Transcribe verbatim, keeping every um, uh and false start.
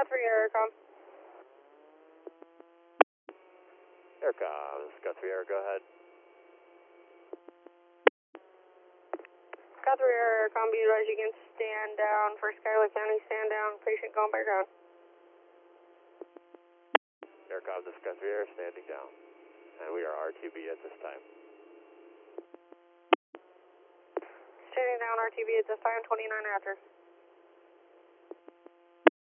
three Aircom. Aircom, this is Scott three Air, go ahead. Scott three Aircom, be advised you can stand down for Schuyler County, stand down, patient going by ground. Aircom, this is Scott three Air, standing down. And we are R T B at this time. Standing down R T B at this time, twenty-nine after.